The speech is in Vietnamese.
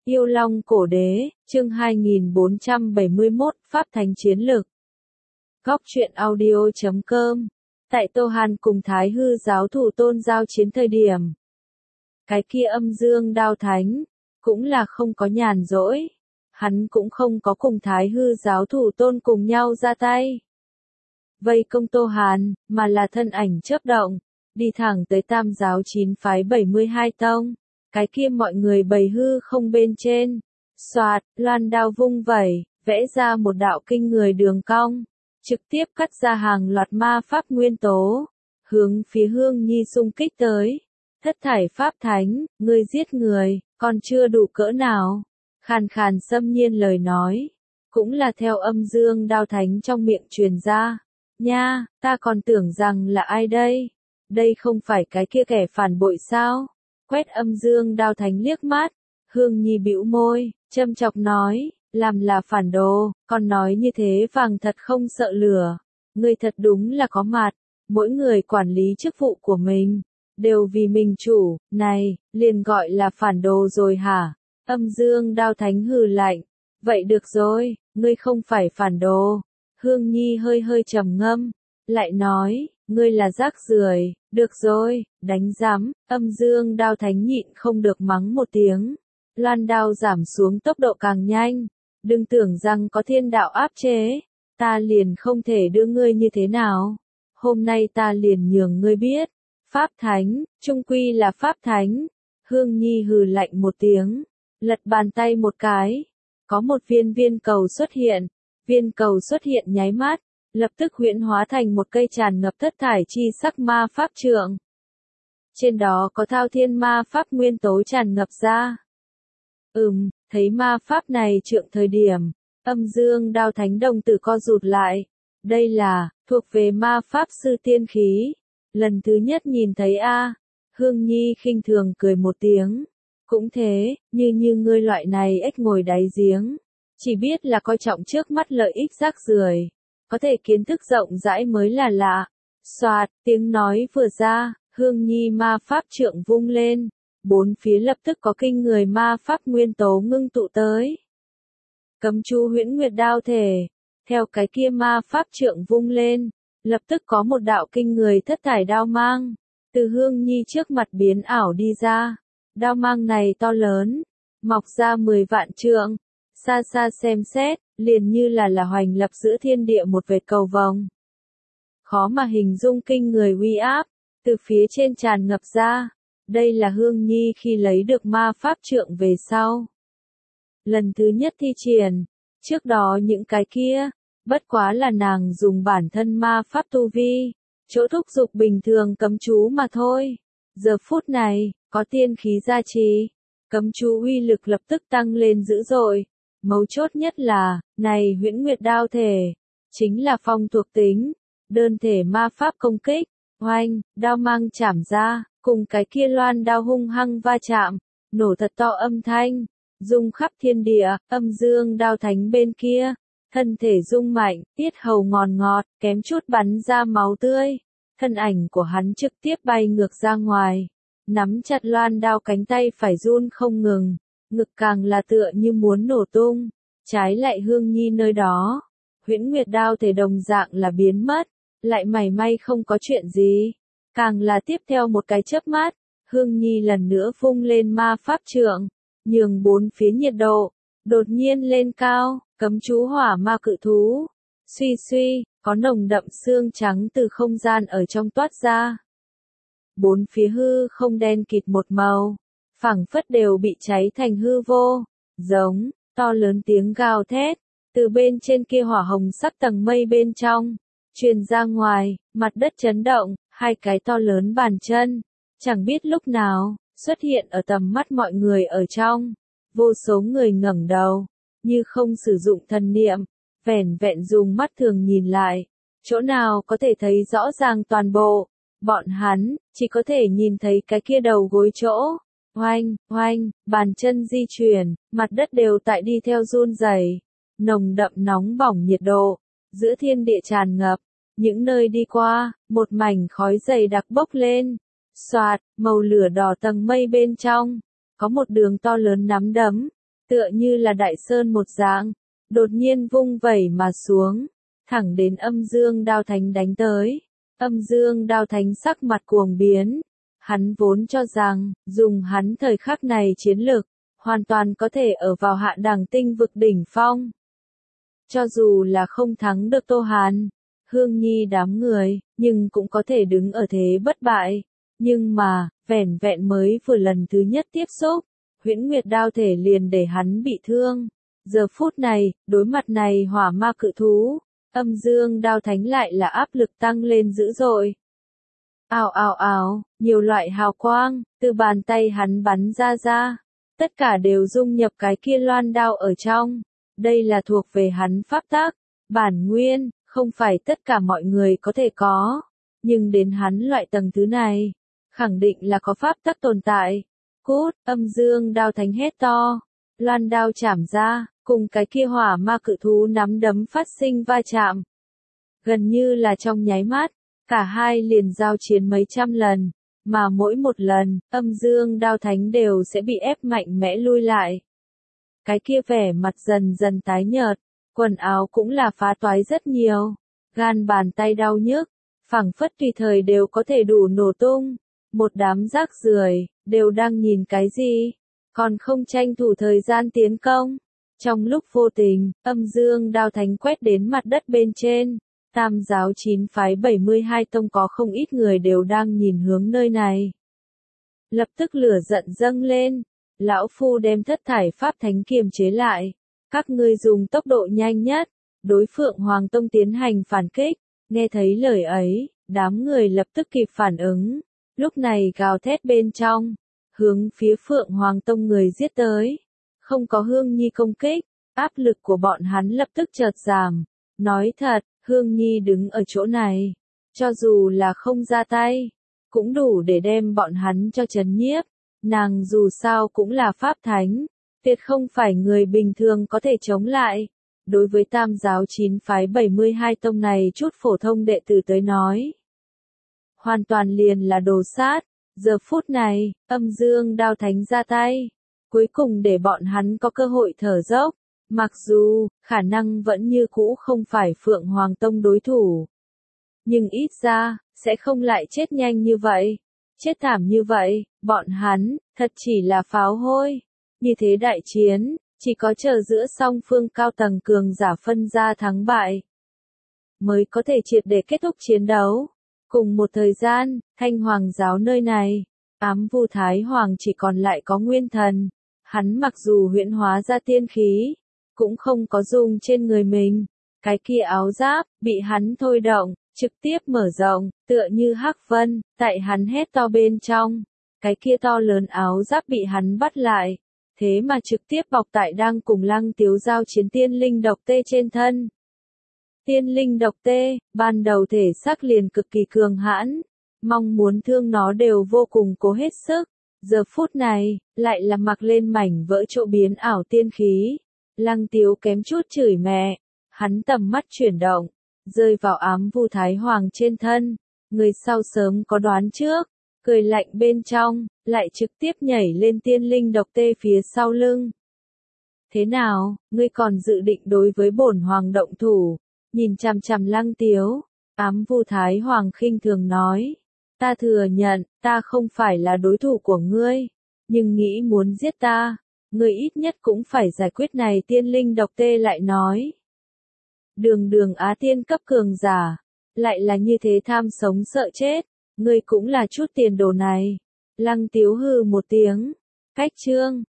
Yêu Long Cổ Đế, chương 2471, Pháp Thánh Chiến Lực. Góc truyện audio.com. Tại Tô Hàn cùng Thái Hư giáo thủ tôn giao chiến thời điểm. Cái kia Âm Dương Đao Thánh, cũng là không có nhàn rỗi. Hắn cũng không có cùng Thái Hư giáo thủ tôn cùng nhau ra tay. Vây công Tô Hàn, mà là thân ảnh chớp động, đi thẳng tới Tam giáo 9 phái 72 tông. Cái kia mọi người bày hư không bên trên, xoạt, loan đao vung vẩy, vẽ ra một đạo kinh người đường cong, trực tiếp cắt ra hàng loạt ma pháp nguyên tố, hướng phía Hương Nhi xung kích tới. Thất thải pháp thánh, ngươi giết người, còn chưa đủ cỡ nào? Khàn khàn xâm nhiên lời nói, cũng là theo Âm Dương Đao Thánh trong miệng truyền ra. Nha, ta còn tưởng rằng là ai đây? Đây không phải cái kia kẻ phản bội sao? Quét Âm Dương Đao Thánh liếc mắt, Hương Nhi bĩu môi, châm chọc nói, làm là phản đồ, còn nói như thế vàng thật không sợ lửa. Ngươi thật đúng là có mặt, mỗi người quản lý chức vụ của mình, đều vì mình chủ, này, liền gọi là phản đồ rồi hả? Âm Dương Đao Thánh hừ lạnh, vậy được rồi, ngươi không phải phản đồ. Hương Nhi hơi hơi trầm ngâm, lại nói, ngươi là rác rưởi, được rồi, đánh rắm. Âm Dương Đao Thánh nhịn không được mắng một tiếng. Loan đao giảm xuống tốc độ càng nhanh, đừng tưởng rằng có thiên đạo áp chế, ta liền không thể đưa ngươi như thế nào. Hôm nay ta liền nhường ngươi biết, Pháp Thánh, trung quy là Pháp Thánh. Hương Nhi hừ lạnh một tiếng, lật bàn tay một cái, có một viên cầu xuất hiện, viên cầu xuất hiện nháy mắt, lập tức huyễn hóa thành một cây tràn ngập thất thải chi sắc ma pháp trượng. Trên đó có thao thiên ma pháp nguyên tố tràn ngập ra. Thấy ma pháp này trượng thời điểm, Âm Dương Đao Thánh đồng tử co rụt lại. Đây là, thuộc về ma pháp sư tiên khí. Lần thứ nhất nhìn thấy a. Hương Nhi khinh thường cười một tiếng. Cũng thế, như ngươi loại này ếch ngồi đáy giếng. Chỉ biết là coi trọng trước mắt lợi ích rác rưởi. Có thể kiến thức rộng rãi mới là lạ. Xoạt, tiếng nói vừa ra, Hương Nhi ma pháp trượng vung lên, bốn phía lập tức có kinh người ma pháp nguyên tố ngưng tụ tới. Cấm chú Huyễn Nguyệt Đao Thể, theo cái kia ma pháp trượng vung lên, lập tức có một đạo kinh người thất thải đao mang, từ Hương Nhi trước mặt biến ảo đi ra. Đao mang này to lớn, mọc ra 10 vạn trượng, xa xa xem xét, liền như là hoành lập giữa thiên địa một vệt cầu vồng. Khó mà hình dung kinh người uy áp, từ phía trên tràn ngập ra. Đây là Hương Nhi khi lấy được ma pháp trượng về sau. Lần thứ nhất thi triển, trước đó những cái kia, bất quá là nàng dùng bản thân ma pháp tu vi, chỗ thúc dục bình thường cấm chú mà thôi. Giờ phút này, có tiên khí gia trì, cấm chú uy lực lập tức tăng lên dữ dội. Mấu chốt nhất là, này Huyễn Nguyệt Đao Thể, chính là phong thuộc tính, đơn thể ma pháp công kích, oanh, đao mang chảm ra, cùng cái kia loan đao hung hăng va chạm, nổ thật to âm thanh, rung khắp thiên địa. Âm Dương Đao Thánh bên kia, thân thể rung mạnh, tiết hầu ngọt ngọt, kém chút bắn ra máu tươi, thân ảnh của hắn trực tiếp bay ngược ra ngoài, nắm chặt loan đao cánh tay phải run không ngừng. Ngực càng là tựa như muốn nổ tung. Trái lại Hương Nhi nơi đó, Huyễn Nguyệt Đao Thể đồng dạng là biến mất, lại mảy may không có chuyện gì. Càng là tiếp theo một cái chớp mắt, Hương Nhi lần nữa vung lên ma pháp trượng, nhường bốn phía nhiệt độ đột nhiên lên cao. Cấm chú Hỏa Ma Cự Thú, suy suy, có nồng đậm xương trắng từ không gian ở trong toát ra. Bốn phía hư không đen kịt một màu, phảng phất đều bị cháy thành hư vô. Giống, to lớn tiếng gào thét, từ bên trên kia hỏa hồng sắc tầng mây bên trong, truyền ra ngoài, mặt đất chấn động, hai cái to lớn bàn chân, chẳng biết lúc nào, xuất hiện ở tầm mắt mọi người ở trong. Vô số người ngẩng đầu, như không sử dụng thần niệm, vẻn vẹn dùng mắt thường nhìn lại, chỗ nào có thể thấy rõ ràng toàn bộ. Bọn hắn, chỉ có thể nhìn thấy cái kia đầu gối chỗ. Oanh, oanh, bàn chân di chuyển, mặt đất đều tại đi theo run rẩy. Nồng đậm nóng bỏng nhiệt độ, giữa thiên địa tràn ngập, những nơi đi qua, một mảnh khói dày đặc bốc lên. Xoạt, màu lửa đỏ tầng mây bên trong, có một đường to lớn nắm đấm, tựa như là đại sơn một dạng, đột nhiên vung vẩy mà xuống, thẳng đến Âm Dương Đao Thánh đánh tới. Âm Dương Đao Thánh sắc mặt cuồng biến, hắn vốn cho rằng, dùng hắn thời khắc này chiến lực, hoàn toàn có thể ở vào hạ đẳng tinh vực đỉnh phong. Cho dù là không thắng được Tô Hàn, Hương Nhi đám người, nhưng cũng có thể đứng ở thế bất bại. Nhưng mà, vẻn vẹn mới vừa lần thứ nhất tiếp xúc, Huyễn Nguyệt đao thể liền để hắn bị thương. Giờ phút này, đối mặt này hỏa ma cự thú, Âm Dương Đao Thánh lại là áp lực tăng lên dữ dội. Ào ào ào, nhiều loại hào quang, từ bàn tay hắn bắn ra. Tất cả đều dung nhập cái kia loan đao ở trong. Đây là thuộc về hắn pháp tắc, bản nguyên, không phải tất cả mọi người có thể có. Nhưng đến hắn loại tầng thứ này, khẳng định là có pháp tắc tồn tại. Cút, Âm Dương Đao Thánh hét to. Loan đao chảm ra, cùng cái kia hỏa ma cự thú nắm đấm phát sinh va chạm. Gần như là trong nháy mắt, cả hai liền giao chiến mấy trăm lần, mà mỗi một lần, Âm Dương Đao Thánh đều sẽ bị ép mạnh mẽ lui lại. Cái kia vẻ mặt dần dần tái nhợt, quần áo cũng là phá toái rất nhiều, gan bàn tay đau nhức, phảng phất tùy thời đều có thể đủ nổ tung. Một đám rác rưởi, đều đang nhìn cái gì, còn không tranh thủ thời gian tiến công. Trong lúc vô tình, Âm Dương Đao Thánh quét đến mặt đất bên trên, Tam giáo 9 phái 72 tông có không ít người đều đang nhìn hướng nơi này. Lập tức lửa giận dâng lên, lão phu đem Thất Thải Pháp Thánh kiềm chế lại, các ngươi dùng tốc độ nhanh nhất, đối Phượng Hoàng Tông tiến hành phản kích. Nghe thấy lời ấy, đám người lập tức kịp phản ứng, lúc này gào thét bên trong, hướng phía Phượng Hoàng Tông người giết tới. Không có Hương Nhi công kích, áp lực của bọn hắn lập tức chợt giảm. Nói thật, Hương Nhi đứng ở chỗ này, cho dù là không ra tay, cũng đủ để đem bọn hắn cho trấn nhiếp. Nàng dù sao cũng là pháp thánh, tuyệt không phải người bình thường có thể chống lại. Đối với Tam giáo 9 phái 72 tông này chút phổ thông đệ tử tới nói, hoàn toàn liền là đồ sát. Giờ phút này, Âm Dương Đao Thánh ra tay, cuối cùng để bọn hắn có cơ hội thở dốc. Mặc dù, khả năng vẫn như cũ không phải Phượng Hoàng Tông đối thủ, nhưng ít ra, sẽ không lại chết nhanh như vậy, chết thảm như vậy. Bọn hắn, thật chỉ là pháo hôi. Như thế đại chiến, chỉ có chờ giữa song phương cao tầng cường giả phân ra thắng bại, mới có thể triệt để kết thúc chiến đấu. Cùng một thời gian, Thanh Hoàng giáo nơi này, Ám Vu Thái Hoàng chỉ còn lại có nguyên thần. Hắn mặc dù huyễn hóa ra tiên khí, cũng không có dùng trên người mình. Cái kia áo giáp, bị hắn thôi động, trực tiếp mở rộng, tựa như hắc vân, tại hắn hét to bên trong. Cái kia to lớn áo giáp bị hắn bắt lại, thế mà trực tiếp bọc tại đang cùng Lăng Tiếu giao chiến tiên linh độc tê trên thân. Tiên linh độc tê, ban đầu thể xác liền cực kỳ cường hãn, mong muốn thương nó đều vô cùng cố hết sức. Giờ phút này, lại là mặc lên mảnh vỡ chỗ biến ảo tiên khí. Lăng Tiếu kém chút chửi mẹ, hắn tầm mắt chuyển động, rơi vào Ám Vu Thái Hoàng trên thân. Người sau sớm có đoán trước, cười lạnh bên trong, lại trực tiếp nhảy lên tiên linh độc tê phía sau lưng. Thế nào, ngươi còn dự định đối với bổn hoàng động thủ? Nhìn chằm chằm Lăng Tiếu, Ám Vu Thái Hoàng khinh thường nói, ta thừa nhận, ta không phải là đối thủ của ngươi, nhưng nghĩ muốn giết ta, ngươi ít nhất cũng phải giải quyết này tiên linh độc tê. Lại nói, đường đường Á tiên cấp cường giả, lại là như thế tham sống sợ chết, ngươi cũng là chút tiền đồ này. Lăng Tiếu hừ một tiếng, cách chương,